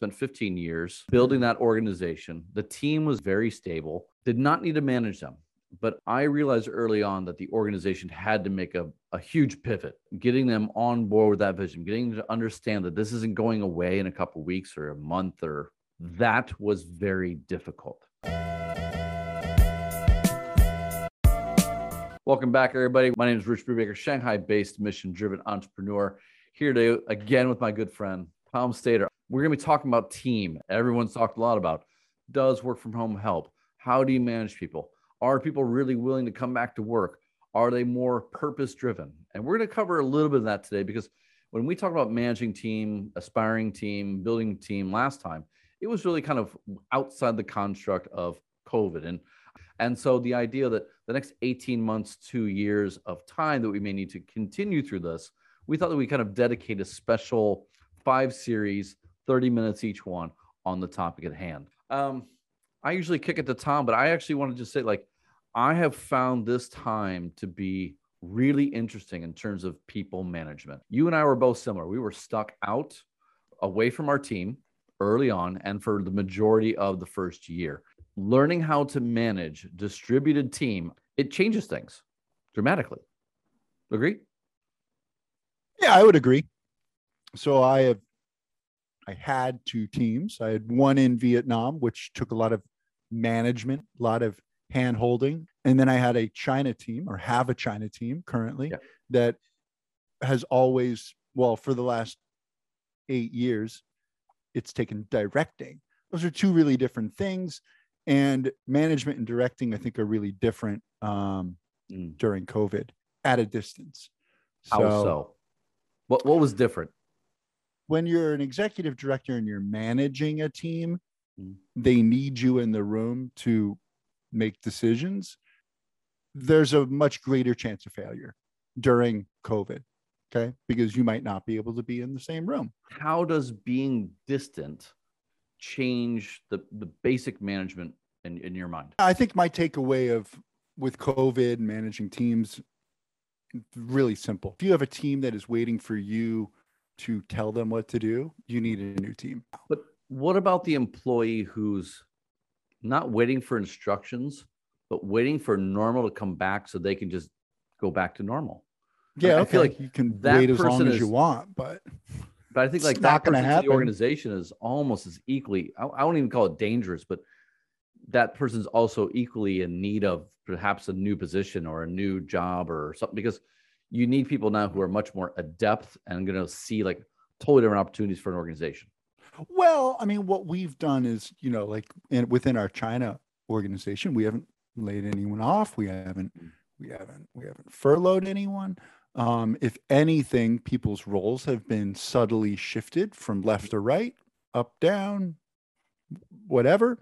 spent 15 years building that organization. The team was very stable, did not need to manage them. But I realized early on that the organization had to make a huge pivot, getting them on board with that vision, getting them to understand that this isn't going away in a couple of weeks or a month, or that was very difficult. Welcome back, everybody. My name is Rich Brubaker, Shanghai-based mission-driven entrepreneur, here today again with my good friend, Tom Stater. We're going to be talking about team. Everyone's talked a lot about, does work from home help? How do you manage people? Are people really willing to come back to work? Are they more purpose-driven? And we're going to cover a little bit of that today, because when we talk about managing team, aspiring team, building team last time, it was really kind of outside the construct of COVID. And so the idea that the next 18 months, 2 years of time that we may need to continue through this, we thought that we kind of dedicate a special 5 series, 30 minutes each one, on the topic at hand. I usually kick it to Tom, but I actually want to just say, like, I have found this time to be really interesting in terms of people management. You and I were both similar. We were stuck out away from our team early on, and for the majority of the first year. Learning how to manage distributed team, it changes things dramatically. Agree? Yeah, I would agree. So I had 2 teams. I had one in Vietnam, which took a lot of management, a lot of hand holding. And then I had a China team, or have a China team currently, that has always, well, for the last 8 years, it's taken directing. Those are 2 really different things. And management and directing, I think, are really different during COVID at a distance. How so? What was different? When you're an executive director and you're managing a team, they need you in the room to make decisions. There's a much greater chance of failure during COVID, okay? Because you might not be able to be in the same room. How does being distant change the basic management in your mind? I think my takeaway with COVID and managing teams, really simple. If you have a team that is waiting for you to tell them what to do, you need a new team. But what about the employee who's not waiting for instructions, but waiting for normal to come back so they can just go back to noral? Yeah, I feel like you can wait as long as you want, but I think like that person in the organization is almost as equally, I won't even call it dangerous, but that person's also equally in need of perhaps a new position or a new job or something, because you need people now who are much more adept and going to see like totally different opportunities for an organization. Well, I mean, what we've done is, like within our China organization, we haven't laid anyone off. We haven't furloughed anyone. If anything, people's roles have been subtly shifted from left to right, up, down, whatever,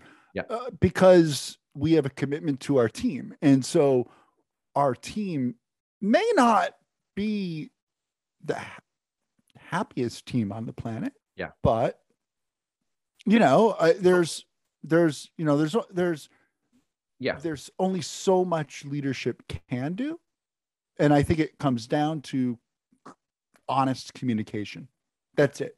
because we have a commitment to our team. And so our team may not be the happiest team on the planet. Yeah. But, there's only so much leadership can do. And I think it comes down to honest communication. That's it.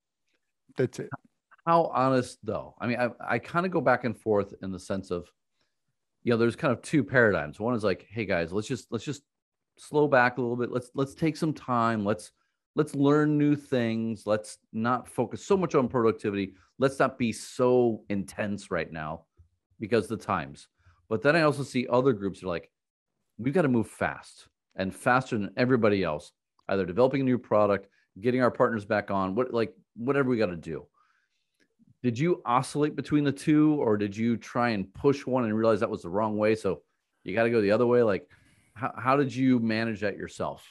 How honest, though? I mean, I kind of go back and forth in the sense of, there's kind of 2 paradigms. One is like, hey guys, let's just slow back a little bit. Let's take some time. Let's learn new things. Let's not focus so much on productivity. Let's not be so intense right now because the times. But then I also see other groups that are like, we've got to move fast and faster than everybody else, either developing a new product, getting our partners back on, whatever we got to do. Did you oscillate between the 2, or did you try and push one and realize that was the wrong way, so you got to go the other way? Like, how did you manage that yourself?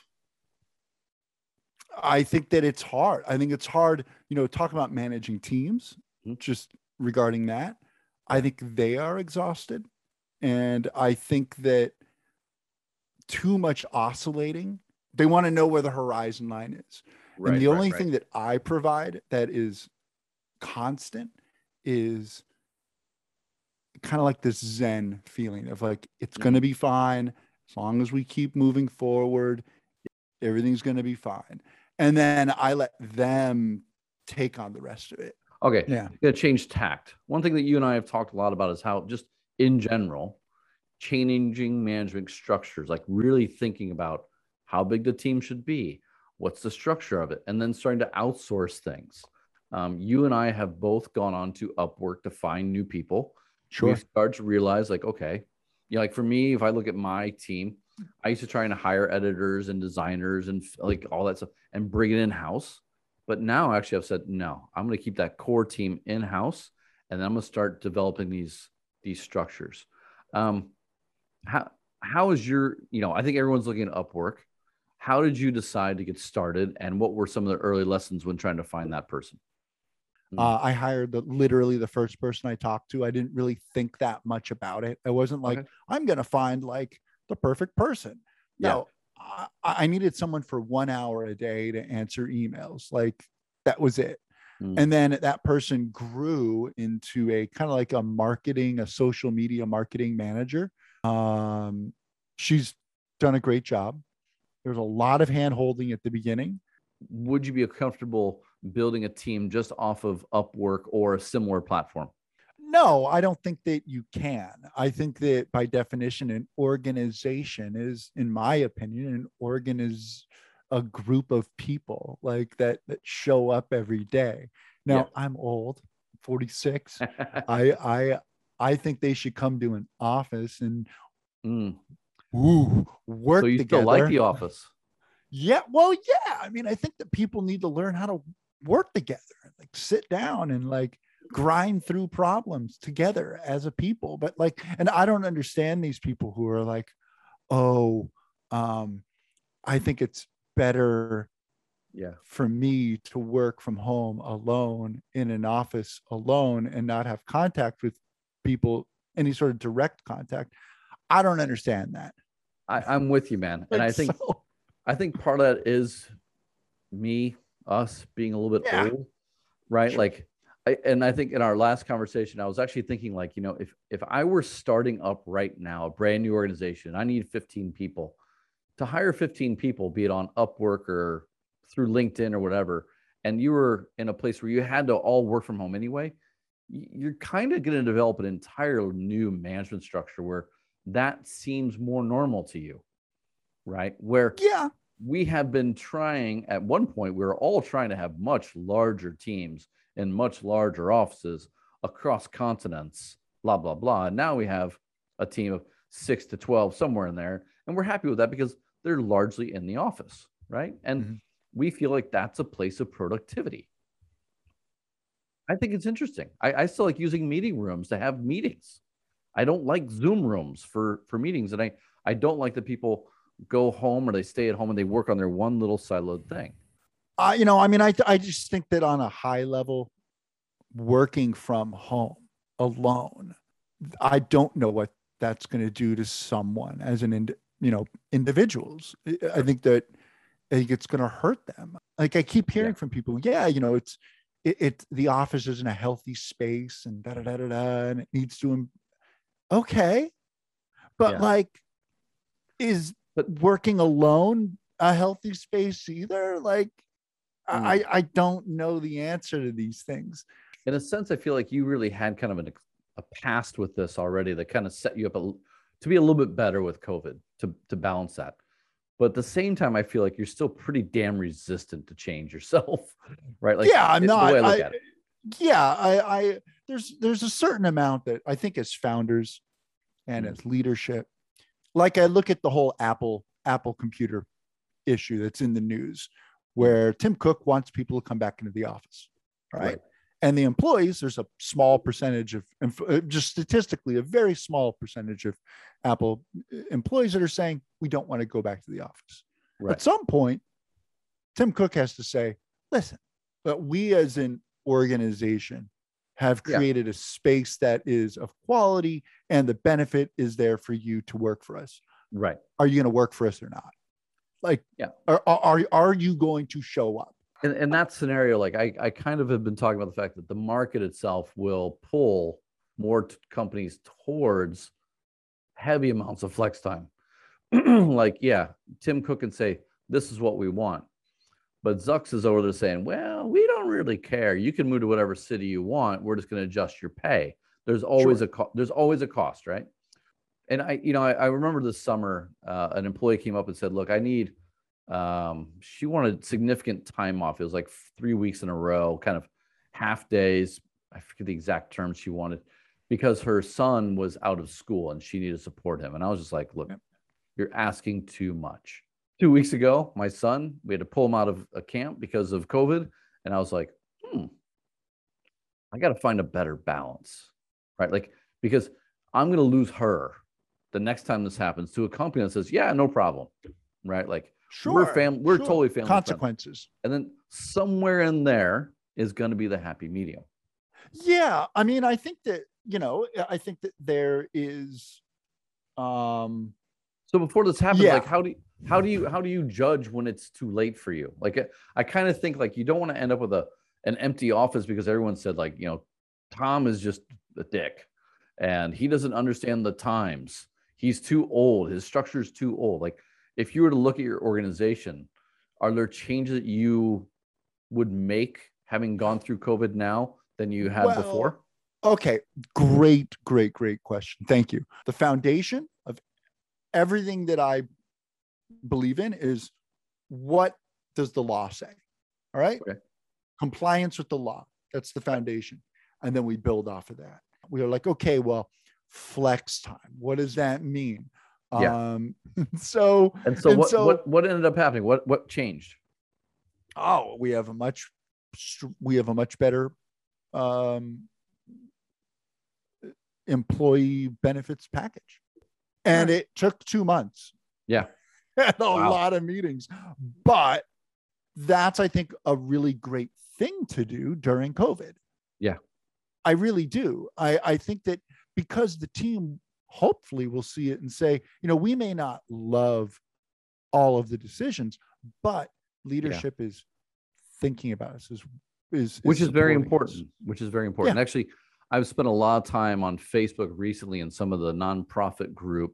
I think that it's hard. I think it's hard, talk about managing teams, just regarding that. I think they are exhausted. And I think that too much oscillating, they want to know where the horizon line is. Right, and the only thing that I provide that is constant is kind of like this Zen feeling of like, it's going to be fine. As long as we keep moving forward, everything's going to be fine. And then I let them take on the rest of it. Okay, Yeah. gonna change tact. One thing that you and I have talked a lot about is how just in general, changing management structures, like really thinking about how big the team should be, what's the structure of it, and then starting to outsource things. You and I have both gone on to Upwork to find new people. We've Sure. started to realize, like, okay, like for me, if I look at my team, I used to try and hire editors and designers and like all that stuff and bring it in house. But now actually I've said, no, I'm going to keep that core team in house and then I'm going to start developing these structures. Um, how how is your, I think everyone's looking at Upwork. How did you decide to get started and what were some of the early lessons when trying to find that person? Mm, I hired literally the first person I talked to. I didn't really think that much about it. I wasn't like, okay. I'm going to find like the perfect person. Yeah. No, I needed someone for 1 hour a day to answer emails. Like that was it. Mm, And then that person grew into a kind of like a social media marketing manager. She's done a great job. There's a lot of hand holding at the beginning. would you be comfortable building a team just off of Upwork or a similar platform? No, I don't think that you can. I think that by definition, an organization is, in my opinion, is a group of people like that show up every day. Yeah. Now, I'm old, 46. I I I think they should come to an office and Mm. So work you still like together. The Office? Yeah, well, yeah. I mean, I think that people need to learn how to work together, like sit down and like grind through problems together as a people. But like, and I don't understand these people who are like, oh, um, I think it's better Yeah. for me to work from home alone in an office alone and not have contact with people, any sort of direct contact. I don't understand that. I'm with you, man. And Like, I think so, I think part of that is us being a little bit yeah, old, right? sure. Like I think in our last conversation, I was actually thinking like, if I were starting up right now, a brand new organization, I need 15 people. To hire 15 people, be it on Upwork or through LinkedIn or whatever, and you were in a place where you had to all work from home anyway, you're kind of going to develop an entire new management structure where that seems more normal to you, right? Where Yeah. we have been trying at one point, we were all trying to have much larger teams in much larger offices across continents, blah, blah, blah. And now we have a team of 6 to 12, somewhere in there. And we're happy with that because they're largely in the office, right? And Mhm. we feel like that's a place of productivity. I think it's interesting. I still like using meeting rooms to have meetings. I don't like Zoom rooms for meetings. And I don't like that people go home or they stay at home and they work on their one little siloed thing. I mean, I just think that on a high level, working from home alone, I don't know what that's going to do to someone as individuals. I Sure. think that I think it's going to hurt them. Like I keep Yeah. hearing from people, yeah, the office isn't a healthy space and da da da da da, and it needs to. Okay, but Yeah. like, is But working alone a healthy space either? Like, mm, I don't know the answer to these things. in a sense, I feel like you really had kind of a past with this already that kind of set you up to be a little bit better with COVID to balance that. But at the same time, I feel like you're still pretty damn resistant to change yourself, right? Like Yeah, I'm the way not. I look at it. Yeah, there's a certain amount that I think as founders and Mm, as leadership, like I look at the whole Apple computer issue that's in the news, mm, where Tim Cook wants people to come back into the office, right? right. And the employees, there's a small percentage of, just statistically, a very small percentage of Apple employees that are saying we don't want to go back to the office. At Right. some point, Tim Cook has to say, listen, but we as an organization have Yeah. created a space that is of quality and the benefit is there for you to work for us. Right. Are you going to work for us or not? Like, Yeah. are you going to show up? In that scenario, like I kind of have been talking about the fact that the market itself will pull more companies towards heavy amounts of flex time. Like, yeah, Tim Cook can say, this is what we want. But Zucks is over there saying, well, we don't really care. You can move to whatever city you want. We're just going to adjust your pay. There's always Sure. there's always a cost, right? And I remember this summer, an employee came up and said, look, I need, she wanted significant time off. It was like 3 weeks in a row, kind of half days. I forget the exact terms she wanted because her son was out of school and she needed to support him. And I was just like, look, you're asking too much. 2 weeks ago, my son, we had to pull him out of a camp because of COVID. And I was like, I got to find a better balance, right? Like, because I'm going to lose her the next time this happens to a company that says, yeah, no problem, right? Like, Sure. we're totally family consequences. And then somewhere in there is going to be the happy medium. Yeah. I mean, I think that, I think that there is, so before this happens, like, how do you judge when it's too late for you? Like, I kind of think like you don't want to end up with an empty office because everyone said like, Tom is just a dick and he doesn't understand the times. He's too old. His structure is too old. Like, if you were to look at your organization, are there changes that you would make having gone through COVID now than you had before? Okay. Great question. Thank you. The foundation of everything that I believe in is, what does the law say? All right. Okay. Compliance with the law. That's the foundation. And then we build off of that. We are like, okay, well, flex time. What does that mean? Yeah. So what ended up happening? What changed? Oh, we have a much better employee benefits package. And it took 2 months. Yeah. And a lot of meetings. But that's, I think, a really great thing to do during COVID. Yeah. I really do. I think that because the team hopefully will see it and say, we may not love all of the decisions, but leadership is thinking about us, which is very important. Which is very important. Yeah. Actually, I've spent a lot of time on Facebook recently in some of the nonprofit group,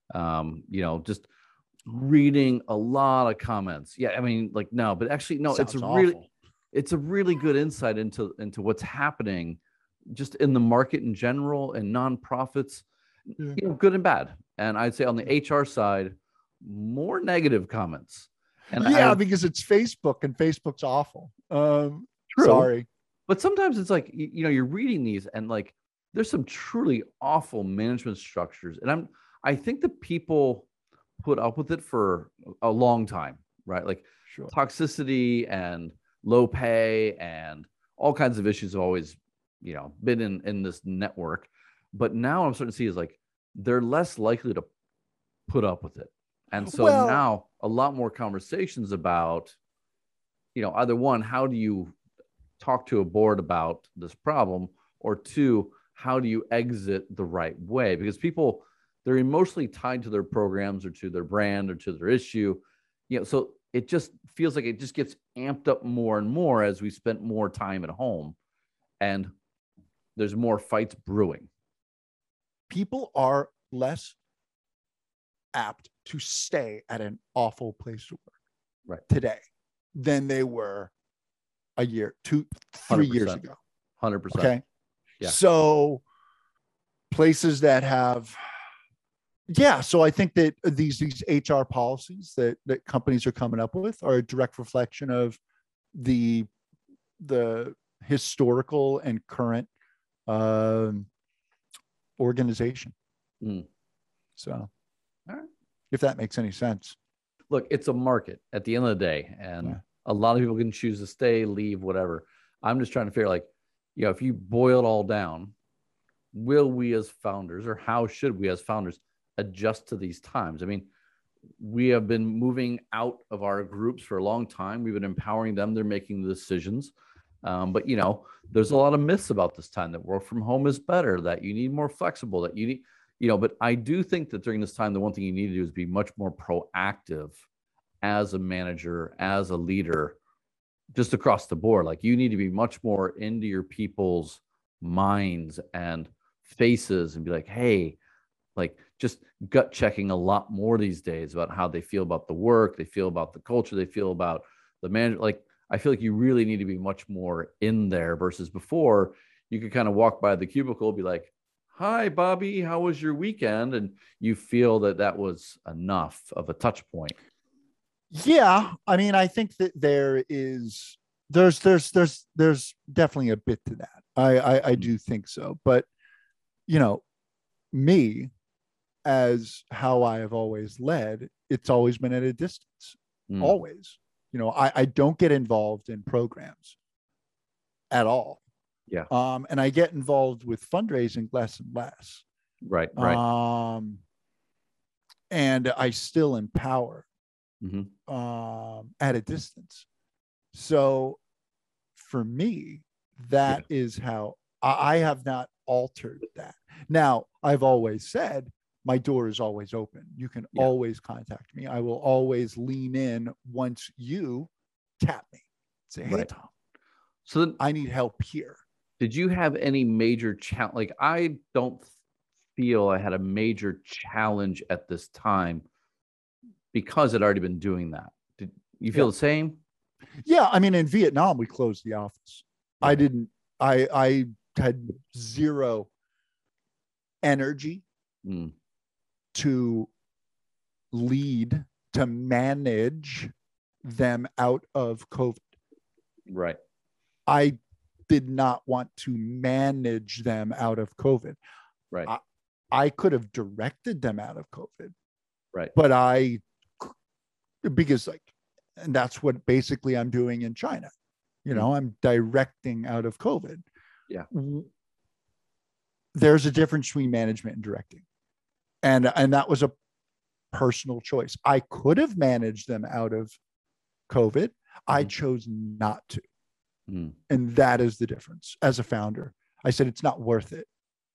just reading a lot of comments. Yeah, I mean, like, no, but actually, no, it's a really good insight into what's happening just in the market in general and nonprofits, good and bad. And I'd say on the HR side, more negative comments. And because it's Facebook and Facebook's awful. True. Sorry. But sometimes it's like, you're reading these and like, there's some truly awful management structures. And I think that people put up with it for a long time, right? Like toxicity and low pay and all kinds of issues have always, been in this network. But now I'm starting to see is like, they're less likely to put up with it. And so now a lot more conversations about, either one, how do you talk to a board about this problem, or two, how do you exit the right way? Because people, they're emotionally tied to their programs or to their brand or to their issue. So it just feels like it just gets amped up more and more as we spend more time at home and there's more fights brewing. People are less apt to stay at an awful place to work today than they were a year, 2, 3 years ago. 100%. Okay. Yeah. So places that have, so I think that these HR policies that companies are coming up with are a direct reflection of the historical and current organization. So, all right. If that makes any sense. Look, it's a market at the end of the day, and a lot of people can choose to stay, leave, whatever. I'm just trying to figure, like, if you boil it all down, will we as founders, or how should we as founders adjust to these times? I mean, we have been moving out of our groups for a long time. We've been empowering them. They're making the decisions. But, there's a lot of myths about this time that work from home is better, that you need more flexible, that you need, but I do think that during this time, the one thing you need to do is be much more proactive as a manager, as a leader, just across the board. Like, you need to be much more into your people's minds and faces and be like, hey, like, just gut checking a lot more these days about how they feel about the work, they feel about the culture, they feel about the manager, like, I feel like you really need to be much more in there versus before you could kind of walk by the cubicle, be like, hi, Bobby, how was your weekend? And you feel that that was enough of a touch point. Yeah, I mean, I think that there's definitely a bit to that. I do think so, but you know, me as how I have always led, it's always been at a distance. Mm, Always, I don't get involved in programs at all. yeah. And I get involved with fundraising less and less. Right. Right. And I still empower Mm-hmm. at a distance. So for me, Yeah. that is how I have not altered that. Now, I've always said my door is always open. You can Yeah. always contact me. I will always lean in once you tap me. Say, hey, Right. Tom, So then, I need help here. did you have any major challenge? Like, I don't feel I had a major challenge at this time because I'd already been doing that. Did you feel Yeah. the same? Yeah. I mean, in Vietnam, we closed the office. I Right. didn't, I had zero energy Mm, to lead, to manage them out of COVID. right. I did not want to manage them out of COVID. Right. I could have directed them out of COVID, Right. but because like, and that's what basically I'm doing in China. I'm directing out of COVID. Yeah. There's a difference between management and directing. And that was a personal choice. I could have managed them out of COVID. I chose not to. Mm. And that is the difference. As a founder, I said, it's not worth it.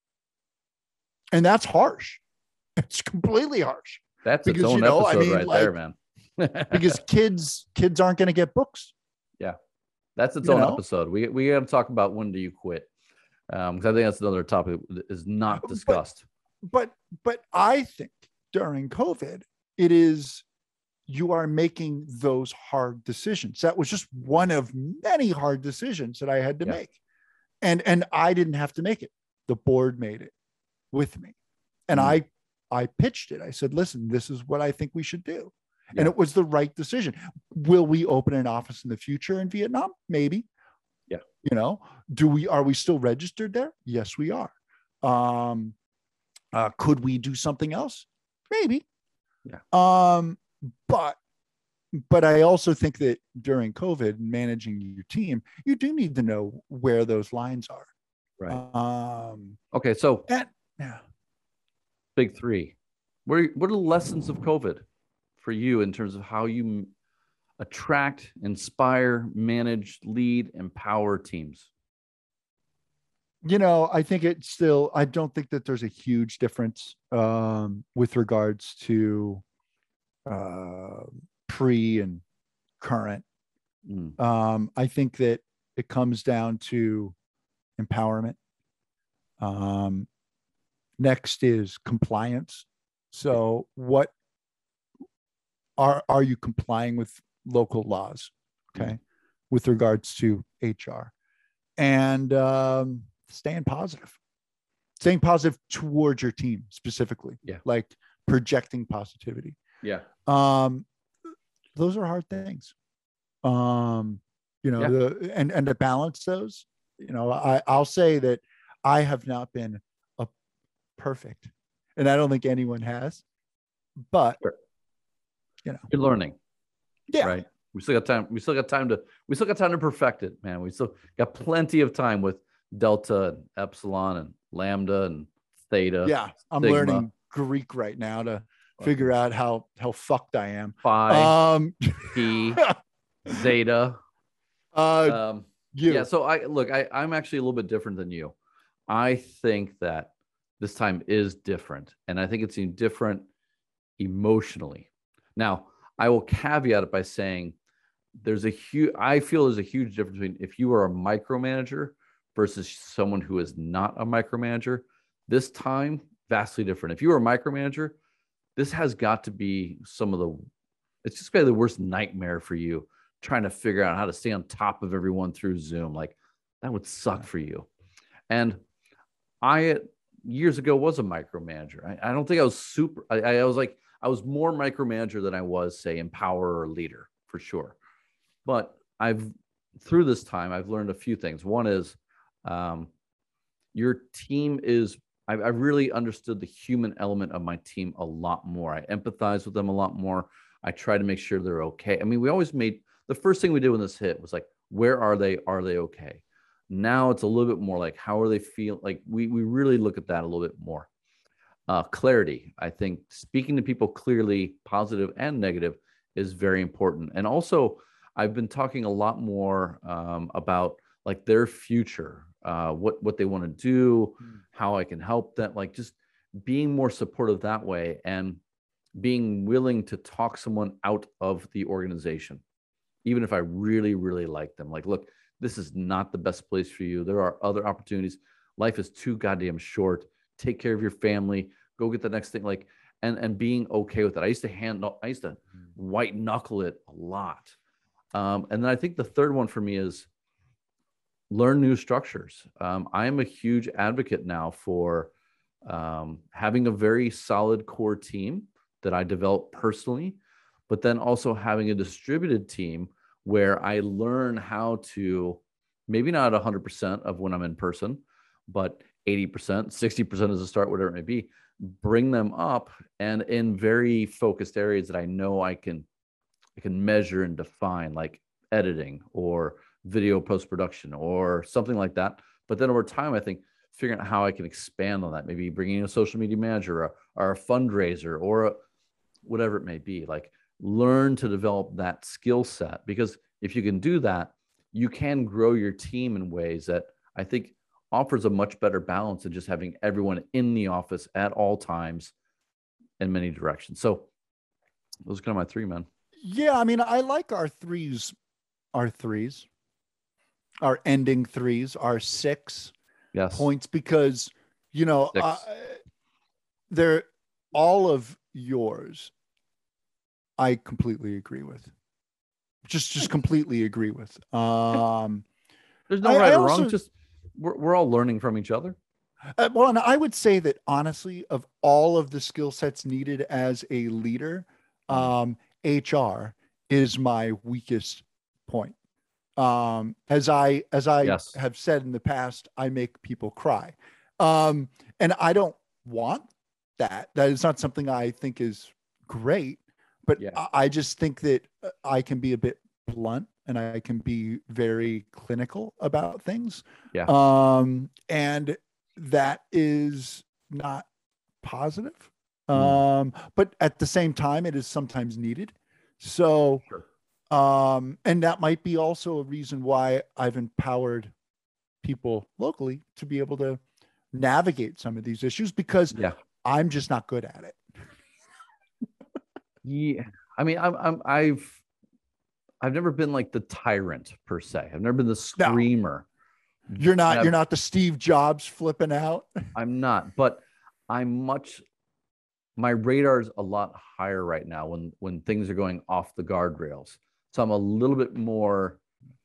And that's harsh. It's completely harsh. That's its own episode right there, man. Because kids aren't going to get books. Yeah. That's its own episode. We got to talk about when do you quit? Because I think that's another topic that is not discussed. But I think during COVID, it is, you are making those hard decisions. That was just one of many hard decisions that I had to make. And I didn't have to make it. The board made it with me. And I pitched it. I said, listen, this is what I think we should do. Yeah. And it was the right decision. Will we open an office in the future in Vietnam? Maybe. Yeah. Are we still registered there? Yes, we are. Could we do something else? Maybe. Yeah. But I also think that during COVID, managing your team, you do need to know where those lines are. Right. Okay. So big three. What are the lessons of COVID for you in terms of how you attract, inspire, manage, lead, empower teams? I think I don't think that there's a huge difference with regards to pre and current. I think that it comes down to empowerment. Next is compliance. So what are you complying with local laws? Okay. With regards to HR and staying positive towards your team specifically. Yeah. Like projecting positivity. Yeah. Those are hard things. And to balance those, I'll say that I have not been perfect, and I don't think anyone has, but you're learning. Yeah. Right. We still got time to perfect it, man. We still got plenty of time with Delta and Epsilon and Lambda and Theta. Yeah. I'm Sigma. learning Greek right now to figure out how fucked I am. Phi, P, Zeta. Yeah. So I'm actually a little bit different than you. I think that this time is different, and I think it's different emotionally. Now, I will caveat it by saying I feel there's a huge difference between if you are a micromanager versus someone who is not a micromanager. This time, vastly different. If you are a micromanager, this has got to be it's just got to be the worst nightmare for you trying to figure out how to stay on top of everyone through Zoom. Like that would suck for you. And I years ago was a micromanager. I don't think I was super. I was like I was more micromanager than I was, say, empower or leader for sure. But I've through this time I've learned a few things. One is your team is. I've really understood the human element of my team a lot more. I empathize with them a lot more. I try to make sure they're okay. I mean, we always made the first thing we did when this hit was like, where are they? Are they okay? Now it's a little bit more like, how are they feel? Like we really look at that a little bit more. Clarity. I think speaking to people clearly, positive and negative, is very important. And also, I've been talking a lot more about like their future, what they want to do, how I can help them, like just being more supportive that way and being willing to talk someone out of the organization, even if I really, really like them. Like, look, this is not the best place for you. There are other opportunities. Life is too goddamn short. Take care of your family. Go get the next thing. Like, and being okay with it. I used to white knuckle it a lot. And then I think the third one for me is learn new structures. I am a huge advocate now for having a very solid core team that I develop personally, but then also having a distributed team where I learn how to, maybe not 100% of when I'm in person, but 80%, 60% as a start, whatever it may be, bring them up and in very focused areas that I know I can measure and define, like editing or video post-production or something like that. But then over time, I think figuring out how I can expand on that, maybe bringing in a social media manager or a fundraiser or whatever it may be, like learn to develop that skill set, because if you can do that, you can grow your team in ways that I think offers a much better balance than just having everyone in the office at all times in many directions. So those are kind of my three, man. Yeah, I mean, I like our ending threes, our 6 Yes. points, because, you know, they're all of yours. I completely agree with. Just completely agree with. There's no right or wrong. Just we're all learning from each other. Well, and I would say that honestly, of all of the skill sets needed as a leader, HR is my weakest point. As I Yes. have said in the past, I make people cry. And I don't want that. That is not something I think is great, but I just think that I can be a bit blunt and I can be very clinical about things. Yeah. And that is not positive. But at the same time, it is sometimes needed. So, sure. And that might be also a reason why I've empowered people locally to be able to navigate some of these issues, because I'm just not good at it. Yeah. I mean, I've never been like the tyrant per se. I've never been the screamer. No. You're not the Steve Jobs flipping out. I'm not, but my radar is a lot higher right now when things are going off the guardrails. So I'm a little bit more,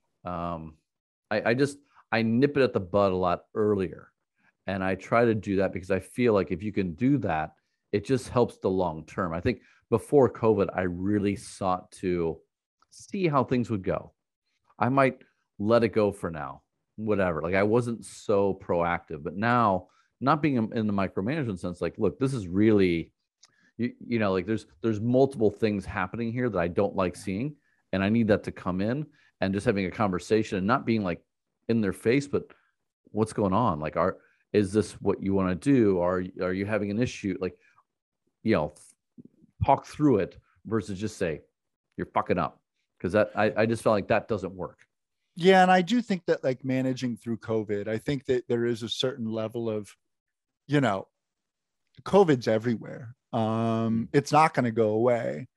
I nip it at the bud a lot earlier. And I try to do that because I feel like if you can do that, it just helps the long term. I think before COVID, I really sought to see how things would go. I might let it go for now, whatever. Like I wasn't so proactive, but now not being in the micromanagement sense, like, look, this is really, you know, like there's multiple things happening here that I don't like seeing. And I need that to come in and just having a conversation and not being like in their face, but what's going on? Like, is this what you want to do? Are you having an issue? Like, you know, talk through it versus just say you're fucking up. Cause I just felt like that doesn't work. Yeah. And I do think that like managing through COVID, I think that there is a certain level of, you know, COVID's everywhere. It's not going to go away.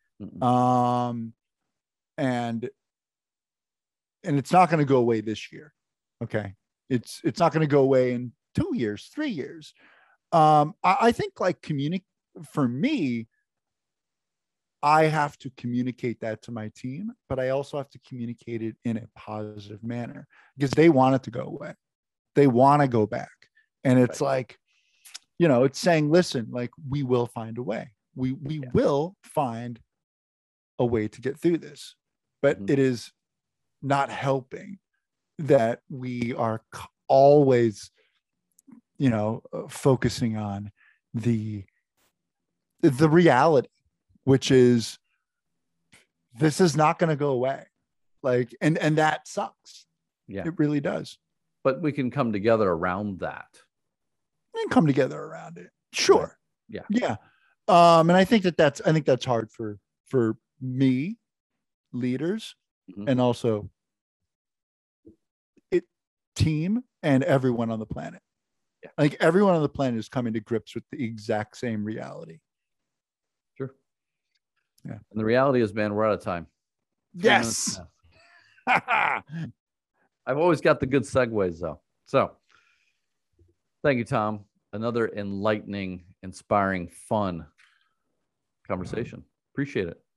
And it's not going to go away this year. Okay. It's not going to go away in 2 years, 3 years. I think like for me, I have to communicate that to my team, but I also have to communicate it in a positive manner because they want it to go away. They want to go back. And it's like, it's saying, listen, like we will find a way. We will find a way to get through this, but it is not helping that we are always, focusing on the reality, which is this is not going to go away. Like, and that sucks. Yeah, it really does. But we can come together around that. And come together around it. Sure. Yeah. Yeah. And I think that's hard for me, leaders, and also team and everyone on the planet. Yeah. Like everyone on the planet is coming to grips with the exact same reality. Sure. Yeah. And the reality is, man, we're out of time. Yes. I've always got the good segues though. So thank you, Tom. Another enlightening, inspiring, fun conversation. Appreciate it.